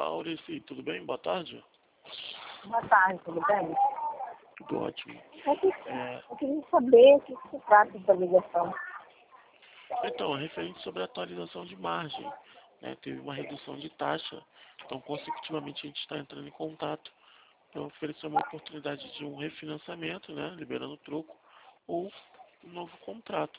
Aurici, tudo bem? Boa tarde. Boa tarde, tudo bem? Tudo ótimo. Eu queria saber o que se trata da ligação. Então, referente sobre a atualização de margem, né, teve uma redução de taxa, então consecutivamente a gente está entrando em contato para oferecer uma oportunidade de um refinanciamento, né, liberando troco, ou um novo contrato.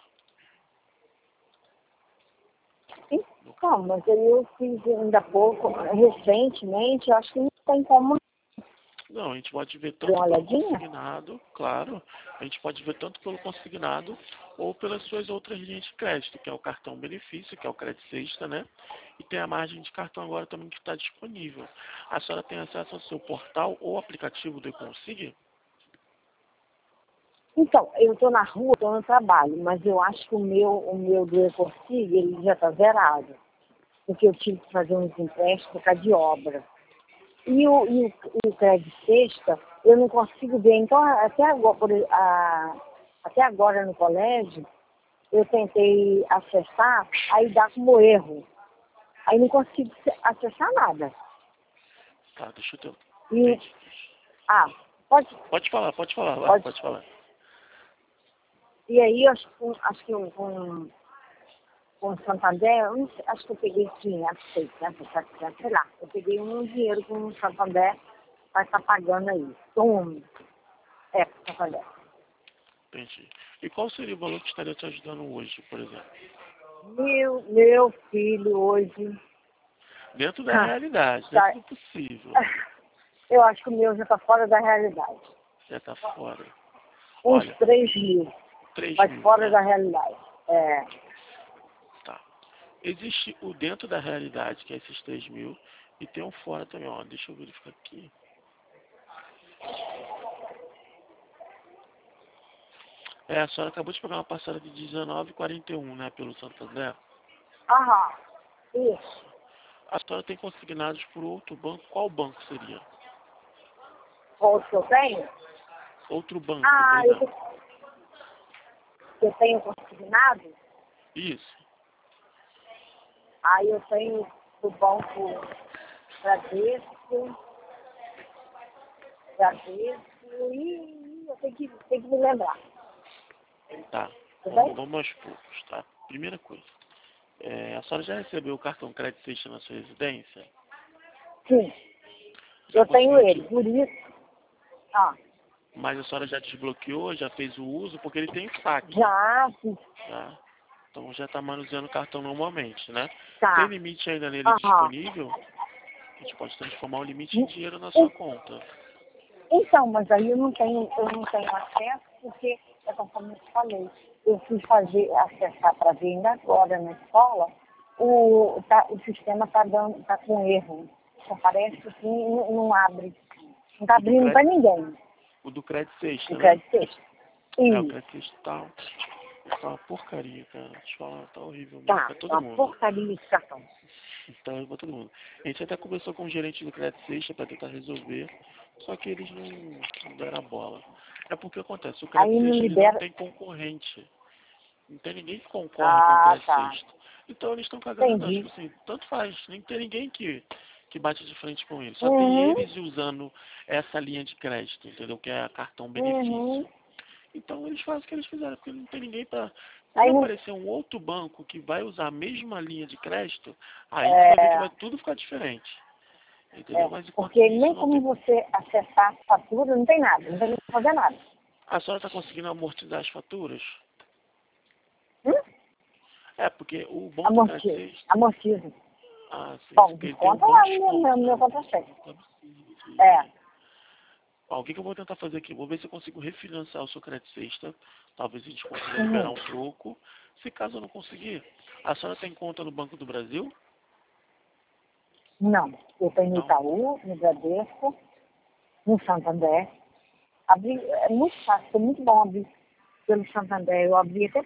Então, mas eu fiz ainda há pouco, recentemente, acho que não tem como Não, a gente pode ver dar tanto uma pelo olhadinha. consignado, claro, a gente pode ver tanto pelo consignado ou pelas suas outras linhas de crédito, que é o cartão benefício, que é o crédito sexta, né? E tem a margem de cartão agora também que está disponível. A senhora tem acesso ao seu portal ou aplicativo do eConsig? Então, eu estou na rua, estou no trabalho, mas eu acho que o meu do Ecorsig, ele já está zerado. Porque eu tive que fazer uns empréstimos por causa de obra. E o crédito sexta, eu não consigo ver. Então, até agora no colégio, eu tentei acessar, aí dá como erro. Aí não consigo acessar nada. Tá, deixa eu ter. E, Entendi. pode. Pode falar, vai, Pode. pode falar. E aí, eu acho que com o Santander, eu não sei, acho que eu peguei 500, 600, 700, sei lá. Eu peguei um dinheiro com o Santander, vai estar pagando aí. Com o Santander. Entendi. E qual seria o valor que estaria te ajudando hoje, por exemplo? Meu filho hoje, Dentro da realidade, tá, dentro do possível. eu acho que o meu já está fora da realidade. Já está fora. Uns Olha, 3 mil, 3 mas mil, fora né? da realidade. Tá. Existe o dentro da realidade, que é esses 3 mil, e tem um fora também, ó. Deixa eu verificar aqui. A senhora acabou de pegar uma parcela de 19,41, né, pelo Santander. Aham, isso. A senhora tem consignados por outro banco. Qual banco seria? Qual que eu tenho? Outro banco, Ah, perdão. eu tenho consignado. Isso. Aí eu tenho do banco Bradesco e eu tenho que me lembrar. Tá. Tudo bem? Vamos aos poucos, tá? Primeira coisa. A senhora já recebeu o cartão crédito sexta na sua residência? Sim, Já eu tenho conseguiu ele, por isso. Mas a senhora já desbloqueou, já fez o uso, porque ele tem saque, Já, sim, tá? Então já está manuseando o cartão normalmente, né? tá. Tem limite ainda nele Aham. disponível? A gente pode transformar o limite em dinheiro na E- sua conta. Então, mas aí eu não tenho acesso porque, como eu te falei, eu fui acessar para ver ainda agora na escola, o sistema tá com erro. Só aparece assim, não abre. Não está O do abrindo para crédito, ninguém. o do crédito sexta, O né? crédito sexta. O Isso. crédito sexta tá uma porcaria, cara. Deixa eu falar, tá horrível mesmo Tá, pra todo uma mundo. porcaria esse cartão. Tá horrível pra todo mundo. A gente até conversou com o gerente do crédito sexta para tentar resolver, só que eles não deram a bola. É porque acontece, o crédito Aí não sexta ele não libera. tem concorrente. Não tem ninguém que concorre com o Ah, crédito tá. sexta. Então eles estão cagando andando, Entendi. tipo assim, tanto faz, nem tem ninguém que bate de frente com eles. Só tem Uhum, eles usando essa linha de crédito, entendeu? Que é cartão uhum. benefício. Então eles fazem o que eles fizeram, porque não tem ninguém para. Quando Aí não. aparecer um outro banco que vai usar a mesma linha de crédito, aí tu vai ver que É, vai tudo ficar diferente. Entendeu? Mas enquanto porque isso nem não como tem. você acessar a fatura, não tem nada, não tem como fazer nada. A senhora está conseguindo amortizar as faturas? Hum? É, porque o bom do crédito Amortiza, sexta. amortiza. Ah, sim, Bom, porque ele tem um desconta bom lá no desconto, meu né? contra-cheque. Desconto absurdo. É. Ó, o que eu vou tentar fazer aqui? Vou ver se eu consigo refinanciar o seu crédito sexta. Talvez a gente consiga liberar Uhum. um troco. Se caso eu não conseguir, a senhora tem conta no Banco do Brasil? Não, eu tenho no Não? Itaú, no Bradesco, no Santander. Abri, é muito fácil, é muito bom abrir pelo Santander. Eu abri até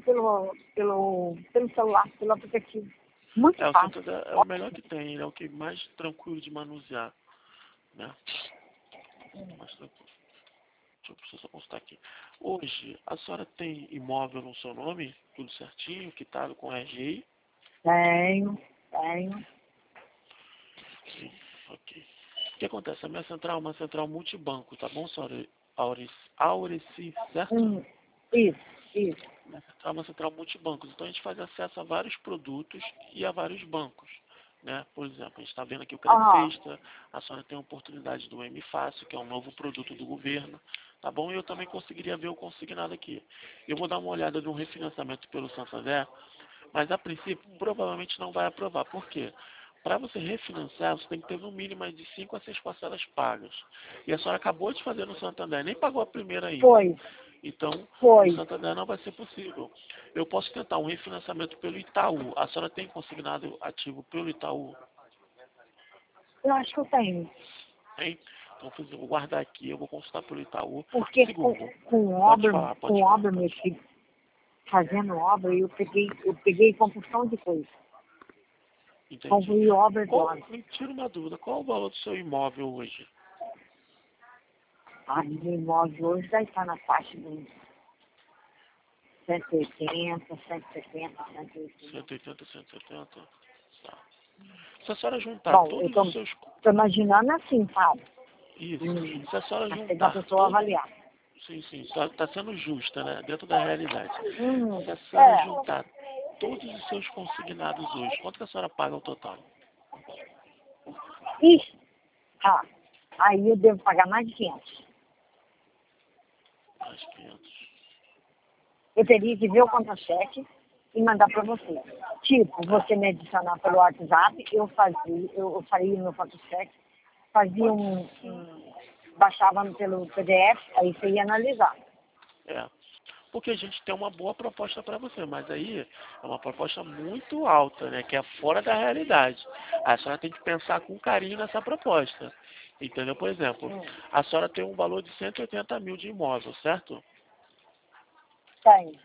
pelo celular, pelo aplicativo. Muito O fácil. Santander é o melhor Ótimo. que tem, ele é o que mais tranquilo de manusear, né? Mais tranquilo. Deixa eu só consultar aqui. Hoje, a senhora tem imóvel no seu nome? Tudo certinho, quitado com RGI? Tenho. Sim. Ok. O que acontece? A minha central é uma central multibanco, tá bom, senhora Aureci, certo? Isso, isso. Minha central é uma central multibancos, então a gente faz acesso a vários produtos e a vários bancos. Né? Por exemplo, a gente está vendo aqui o Crédito Extra, a senhora tem a oportunidade do M Fácil, que é um novo produto do governo, tá bom? E eu também conseguiria ver o consignado aqui. Eu vou dar uma olhada no refinanciamento pelo Santander, mas a princípio provavelmente não vai aprovar. Por quê? Para você refinanciar, você tem que ter no mínimo aí de 5 a 6 parcelas pagas. E a senhora acabou de fazer no Santander, nem pagou a primeira ainda. Foi. Então, no Foi. Santander não vai ser possível. Eu posso tentar um refinanciamento pelo Itaú. A senhora tem consignado ativo pelo Itaú? Eu acho que eu tenho. Hein? Então, eu vou guardar aqui, eu vou consultar pelo Itaú. Porque Segundo, com pode obra, falar, com obra, meu filho, fazendo obra, eu peguei compulsão de coisa. Entendi. Concluí obra agora. Me tira uma dúvida, qual o valor do seu imóvel hoje? A minha imóvel hoje vai estar na faixa de 180, 170, 180. 180, 170? Tá. Se a senhora juntar Bom, todos eu os seus... tô imaginando assim, sabe? Isso. Se a senhora Mas tem uma juntar pessoa avaliar. Sim, sim. Só está sendo justa, né? Dentro da realidade. Se a senhora É. juntar todos os seus consignados hoje, quanto que a senhora paga ao total? Ixi, tá. Aí eu devo pagar mais de 500. Mais 500. Eu teria que ver o contra-cheque e mandar para você. Tipo, você me adicionar pelo WhatsApp, eu faria meu contra-cheque, fazia baixava pelo PDF, aí você ia analisar. É. Porque a gente tem uma boa proposta para você, mas aí é uma proposta muito alta, né? Que é fora da realidade. A senhora tem que pensar com carinho nessa proposta. Entendeu? Por exemplo, a senhora tem um valor de 180 mil de imóvel, certo? Tem.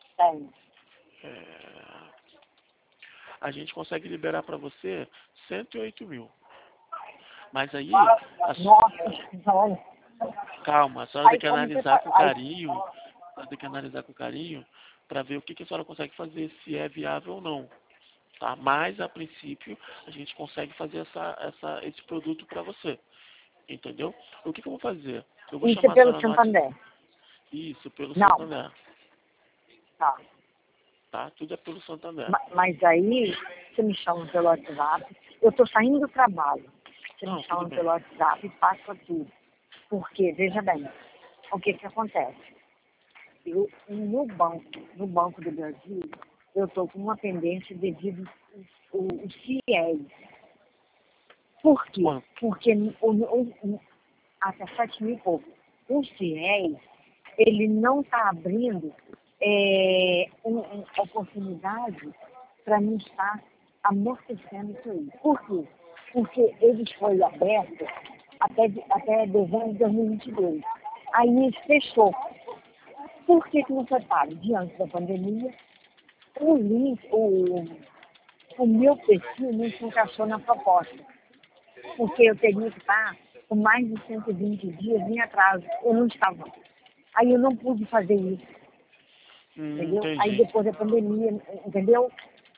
A gente consegue liberar para você 108 mil. Mas aí, Nossa, calma, a senhora tem aí que como você analisar faz? com carinho, a senhora tem que analisar com carinho para ver o que a senhora consegue fazer, se é viável ou não. Tá? Mas, a princípio, a gente consegue fazer esse produto para você. Entendeu? O que eu vou fazer? Eu vou Isso é chamar a pelo senhora no WhatsApp. Santander. Isso, pelo Não, Santander. tá. Tá? Tudo é pelo Santander. Mas aí, você me chama pelo WhatsApp. Eu estou saindo do trabalho. Você me Não, tudo chama bem. pelo WhatsApp e passa tudo. Porque, veja bem, o que acontece? No Banco do Brasil, eu estou com uma pendência devido os fiéis. Por quê? Quanto? Porque até 7 mil e pouco. Os fiéis, ele não está abrindo uma oportunidade para mim estar amortecendo isso aí. Por quê? Porque ele foi aberto até dezembro de 2022. Aí ele fechou. Por que não foi pago? Diante da pandemia, o meu perfil não se encaixou na proposta. Porque eu teria que estar com mais de 120 dias em atraso. Eu não estava. Aí eu não pude fazer isso. Entendeu? Entendi. Aí depois da pandemia, entendeu?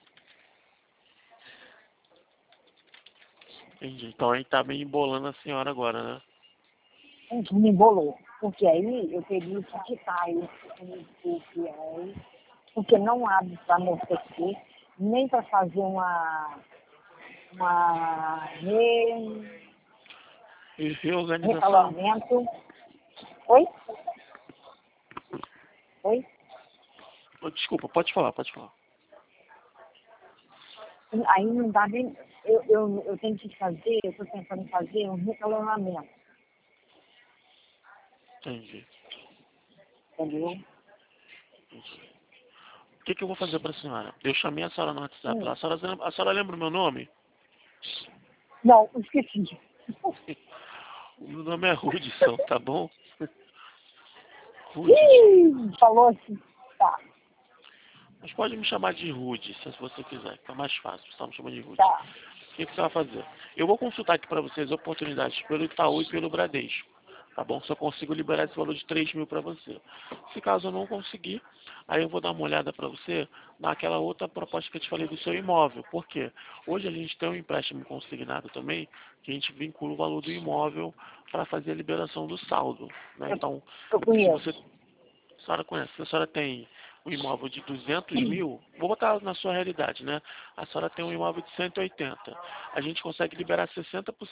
Entendi. Então aí tá bem embolando a senhora agora, né? Me embolou. Porque aí eu teria que quitar o fiéis, porque não abre para amortecer, nem para fazer uma E reorganização? recalhamento. Oi? Oi? Desculpa, pode falar, pode falar. Aí não dá nem. Eu tenho que fazer, eu estou tentando fazer um recalhamento. Entendi. Entendeu? Entendi. O que eu vou fazer para a senhora? Eu chamei a senhora no WhatsApp lá. A senhora lembra o meu nome? Não, esqueci. O meu nome é Hudson, tá bom? Hudson. Falou assim. Tá, Mas pode me chamar de Rude, se você quiser. Fica mais fácil, só me chama de Rude. tá. O que você vai fazer? Eu vou consultar aqui para vocês oportunidades pelo Itaú e pelo Bradesco. Tá bom? Só consigo liberar esse valor de 3 mil para você. Se caso eu não conseguir, aí eu vou dar uma olhada para você naquela outra proposta que eu te falei do seu imóvel. Por quê? Hoje a gente tem um empréstimo consignado também, que a gente vincula o valor do imóvel para fazer a liberação do saldo, né? Então, Eu se conheço. você, a senhora conhece, se a senhora tem um imóvel de 200 mil, vou botar na sua realidade, né? A senhora tem um imóvel de 180. A gente consegue liberar 60%